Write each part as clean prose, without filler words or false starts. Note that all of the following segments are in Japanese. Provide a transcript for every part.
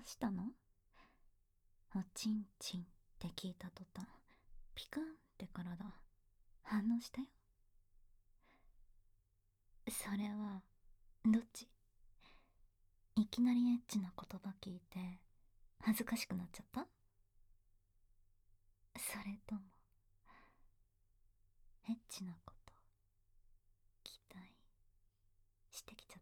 したの？おちんちんって聞いた途端、ピクンって体反応したよ。それはどっち？いきなりエッチな言葉聞いて恥ずかしくなっちゃった？それともエッチなこと期待してきちゃった？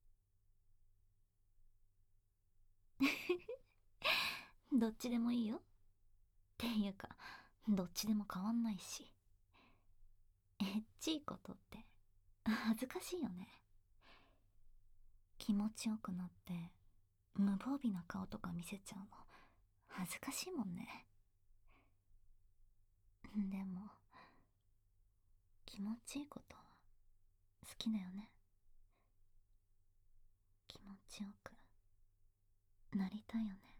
どっちでもいいよ。っていうか、どっちでも変わんないし。エッチいことって恥ずかしいよね。気持ちよくなって無防備な顔とか見せちゃうの恥ずかしいもんね。でも気持ちいいことは好きだよね。気持ちよくなりたいよね。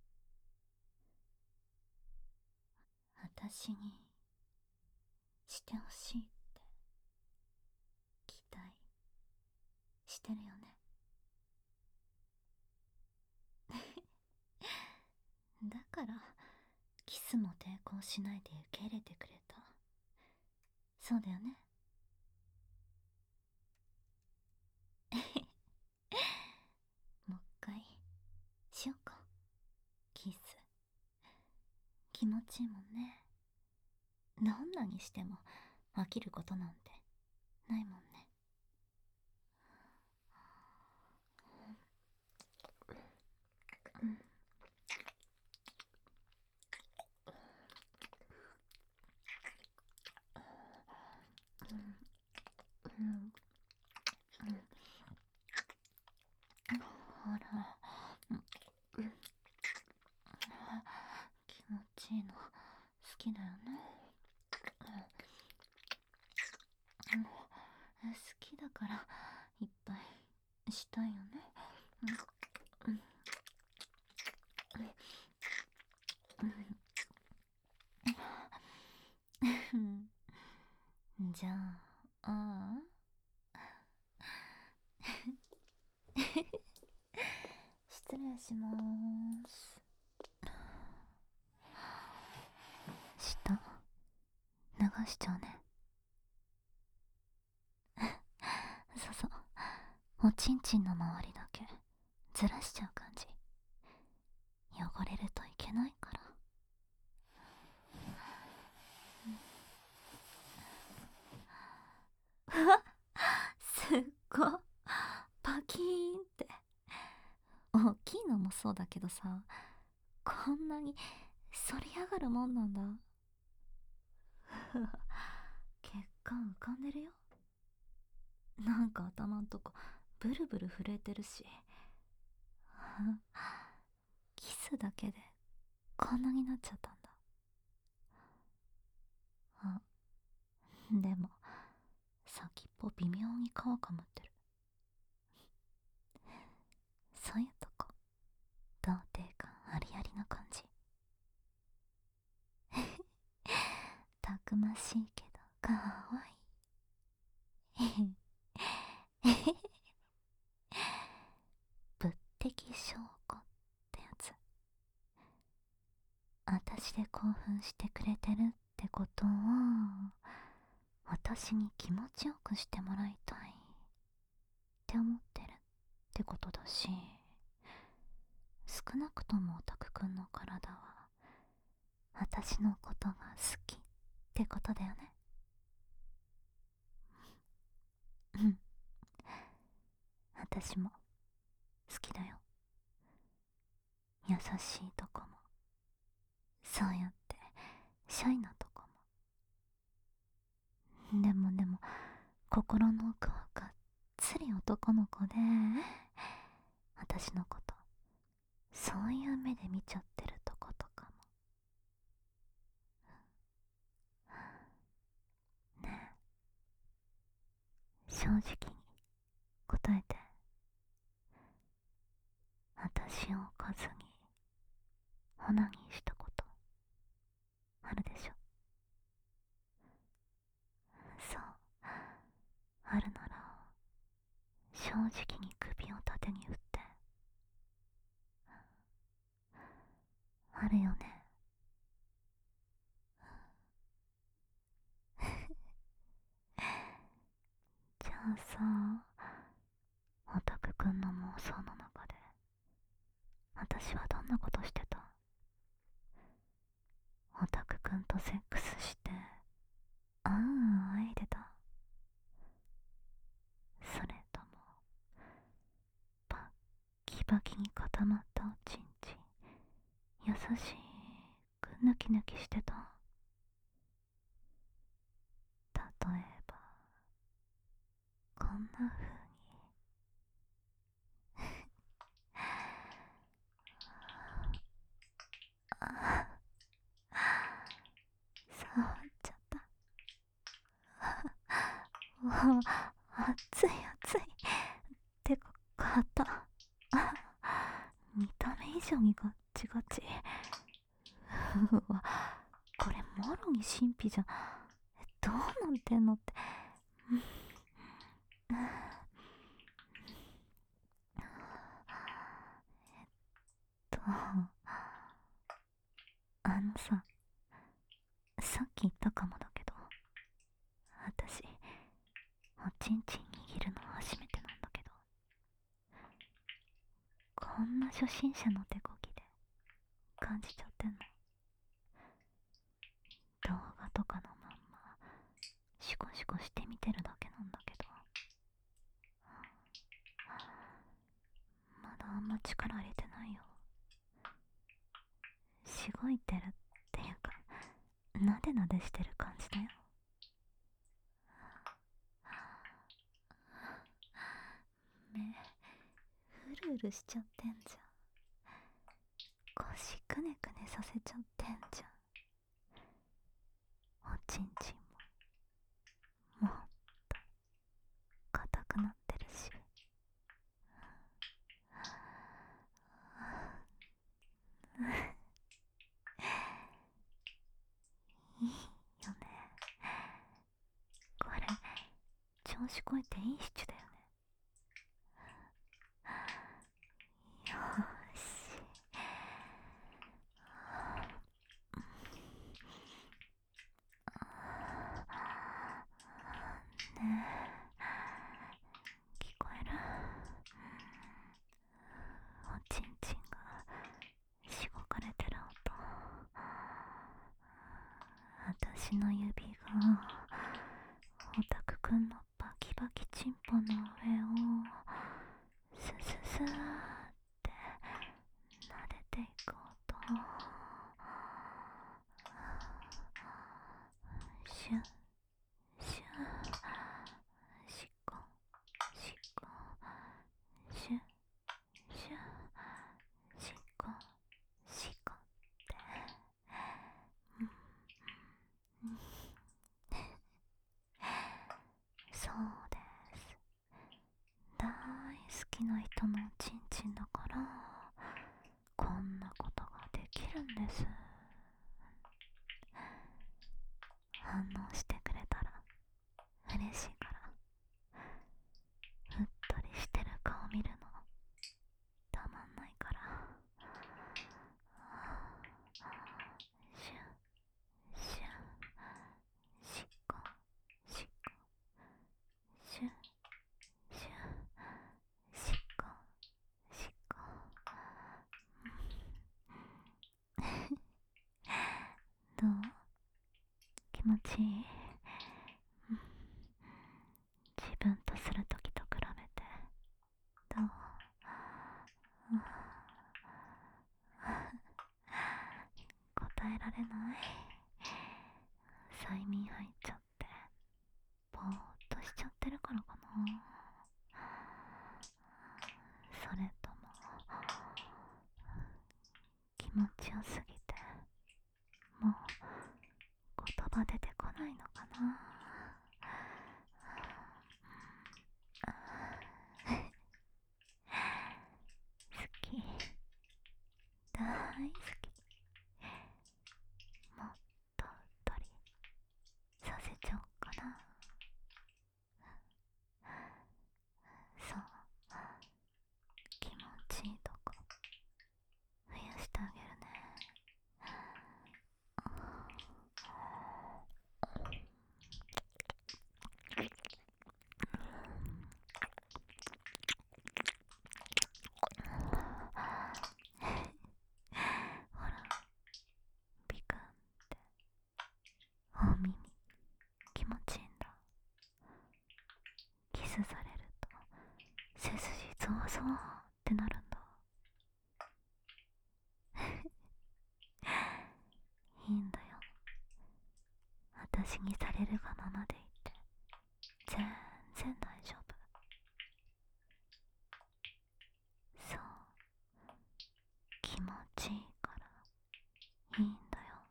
私にしてほしいって期待してるよね。だからキスも抵抗しないで受け入れてくれた。そうだよね。もう一回しようか。キス気持ちいいもんね。どんなにしても飽きることなんてないもんね。ほら、気持ちいいの好きだよね。好きだからいっぱいしたいよね。じゃあ、失礼しまーす。舌流しちゃうね。そうそう、おちんちんの周りだけずらしちゃう感じ。汚れるといけないから。うわ、すっごいパキーンって。大きいのもそうだけどさ、こんなに反り上がるもんなんだ。血管浮かんでるよ。なんか頭んとこブルブル震えてるし。キスだけでこんなになっちゃったんだ。あ、でも先っぽ微妙に皮かむってる。そういうとこ童貞感ありありな感じ。たくましいけどかわいい。物的証拠ってやつ。私で興奮してくれてるってことは、私に気持ちよくしてもらいたいって思ってるってことだし、少なくともオタクくんの体は私のことが好きってことだよね。うん、私も好きだよ。優しいとこも、そうやってシャイなとこも。でも心の奥はがっつり男の子で、私のことそういう目で見ちゃってるとことかも。ねえ、正直に答えて。私を数にオナニーしたことあるでしょ？そう、あるなら正直に首を縦に振って。 るよね。じゃあさ、オタクくんの妄想の中で私はどんなことしてた？オタクくんとセックスしてあああいでた？それともバッキバキに固まったおちんちん優しくヌキヌキしてた？例えばこんな風にあ触っちゃった。わあ、熱い熱い。てか肩見た目以上にガッチガチ。うわ、これもろに神秘じゃん。どうなってんのって。さ、さっき言ったかもだけど、私おちんちん握るの初めてなんだけど、こんな初心者の手こぎで感じちゃってんの。動画とかのまんまシコシコしてみてるだけなんだけど、まだあんま力入れてないよ。しごいてるっていうか、なでなでしてる感じだよ。目うるうるしちゃってんじゃん。腰くねくねさせちゃってんじゃん。おちんちんももっと硬くなってるし。いいよね。これ調子こえていいシチュだよね。よーし。ねえ、聞こえる？おちんちんがしごかれてる音。私の指がオタクくんのバキバキチンポの上をスススーって撫でていく音。シュンシュン、しこしこ、シュンシュン、しこしこって、そうです。大好きな人のちんちんだからこんなことができるんです。反応してくれたら嬉しいから、うっとりしてる顔見るのたまんないから。シュンシュン、しっこしっこ、シュンシュン、しっこしっこ。どう？気持ちいい？自分とするときと比べてどう？答えられない？催眠入っちゃってぼーっとしちゃってるからかな。それとも気持ちよすぎてもう言葉出てこないのかな。好き、大好き。もっとうっとりさせちゃおうかな。そう、気持ちいいとこ増やしてあげるね。 そうってなるんだ。いいんだよ。私にされるがままでいて全然大丈夫。そう、気持ちいいからいいんだよ。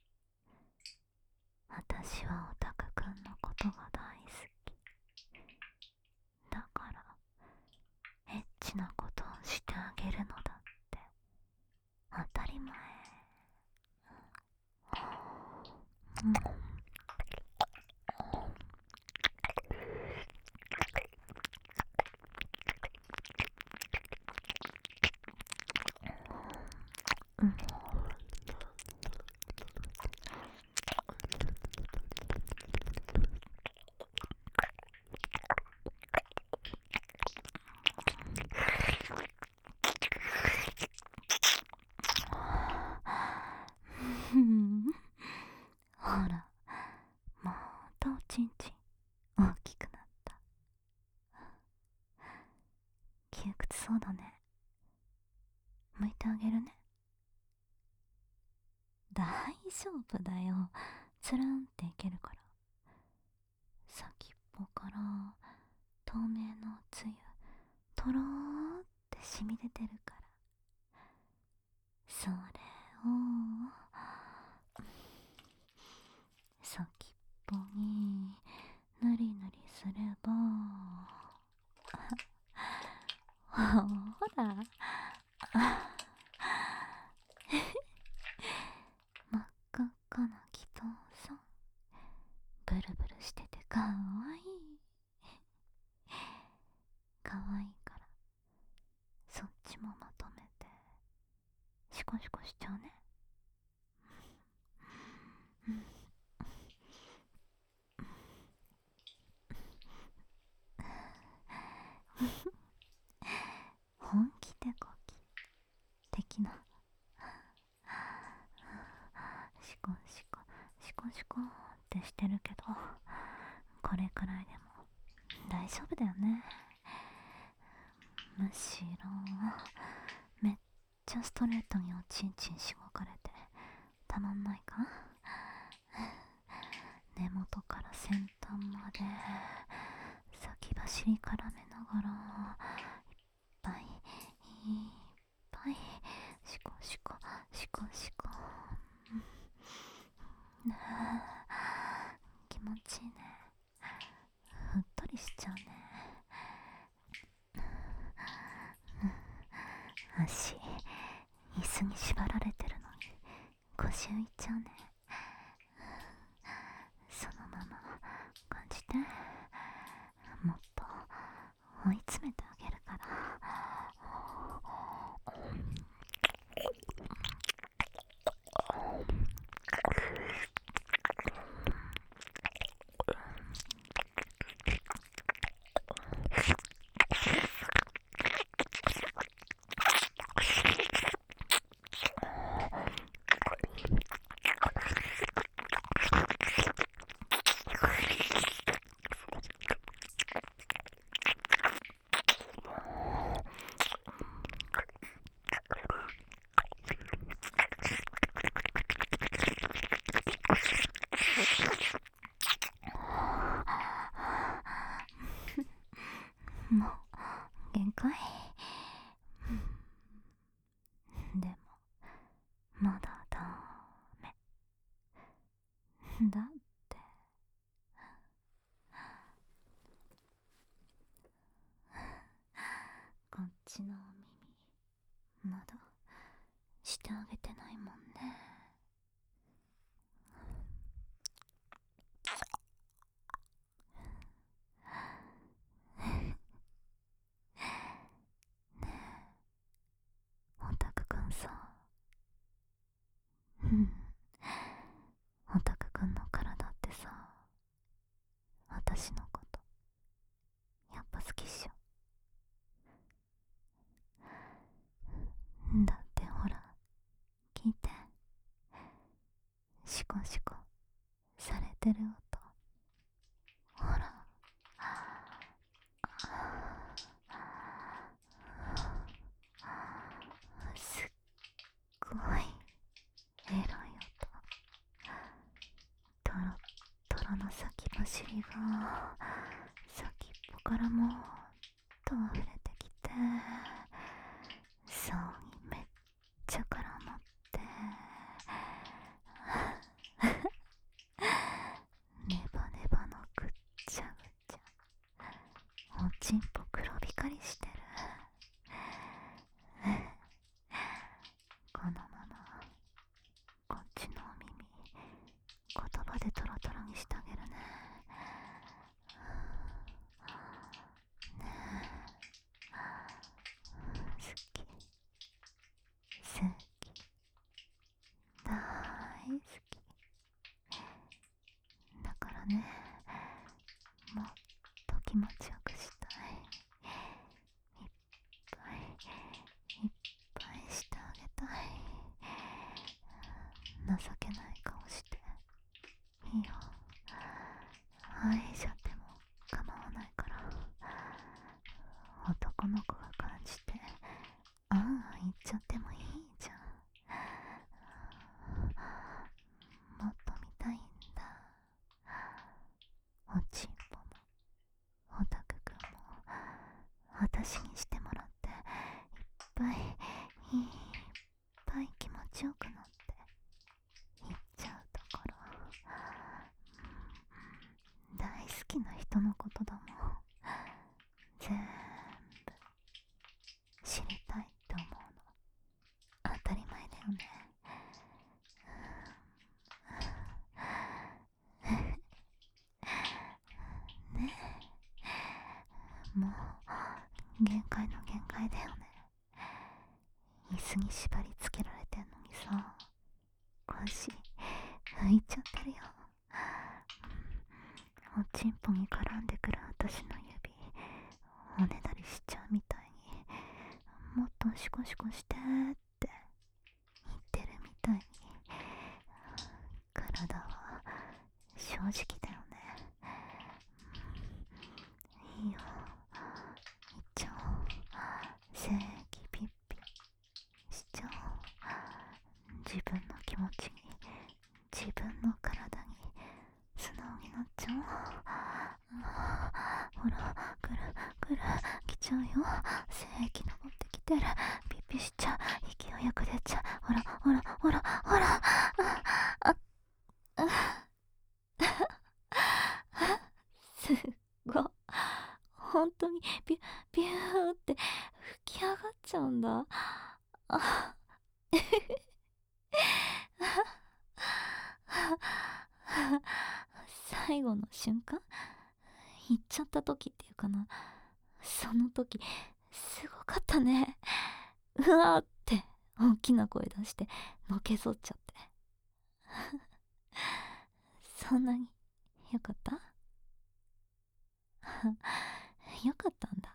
私はオタクくんのことが大好きだから、エッチなことをしてあげるのだって当たり前。うん、うん、ほら、またおちんちん大きくなった。窮屈そうだね。向いてあげるね。大丈夫だよ。つるんっていけるから。先っぽから透明のつゆとろーって染み出てるから、それを先っぽにぬりぬりすればほら真っ赤っかな気筒さん、ブルブルしててかわいい。かわいいからそっちもまとめてシコシコしちゃうね。本気でこき的なシコシコシコシコってしてるけど、これくらいでも大丈夫だよね。むしろめっちゃストレートにおちんちんしごかれてたまんないか。根元から先端まで先走り絡めながらいっぱいいっぱいシコシコシコシコ、気持ちいいね。ふっとりしちゃうね。足椅子に縛られてるのに腰浮いちゃうね。そのまま感じて、もっと追い詰めてあげるから。もう限界。でもまだダメだって。こっちのお耳まだしてあげてないもんね。ねえオタクくんさ、オタクくんの体ってさ、私のことやっぱ好きっしょ。だってほら聞いて、シコシコされてる音、ほら尻が先っぽからもっと溢れてきて、竿にめっちゃ絡まって、ネバネバのぐっちゃぐちゃ、おちんぽ黒光りしてる。このままこっちのお耳言葉でトロトロにしてあげるね。ねえ、好き好き大好きだからね、もっと気持ちよくしたい。いっぱいいっぱいしてあげたい。情けない顔していいよ。愛しちゃっても構わないから。男の子が感じてああ言っちゃってもいいじゃん。もっと見たいんだ。おちんぽもオタクくんも私にしてもらっていっぱいいっぱい気持ちよくなっていっちゃうところ、大好きな人のことだもん。全部知りたいって思うの当たり前だよね。ねえ、もう限界の限界だよね。椅子に縛り付けられてんのにさ、腰浮いちゃってるよ。おちんぽに絡んでくる私の指おねだりしちゃうみたいに、もっとシコシコしてって言ってるみたいに、体は正直だよね。いいよ、いっちゃおう。正規ピッピしちゃおう。自分の気持ちに自分の体に素直になっちゃおう。ほら、ぐるぐる来ちゃうよ。精液登ってきてる。ピッピしちゃう。勢いよく出ちゃう。ほらほらほらほら。すっごい。本当にビュビューって吹き上がっちゃうんだ。あ最後の瞬間、行っちゃった時っていうかな、その時すごかったね。うわーって大きな声出してのけぞっちゃって。そんなによかったよかったんだ。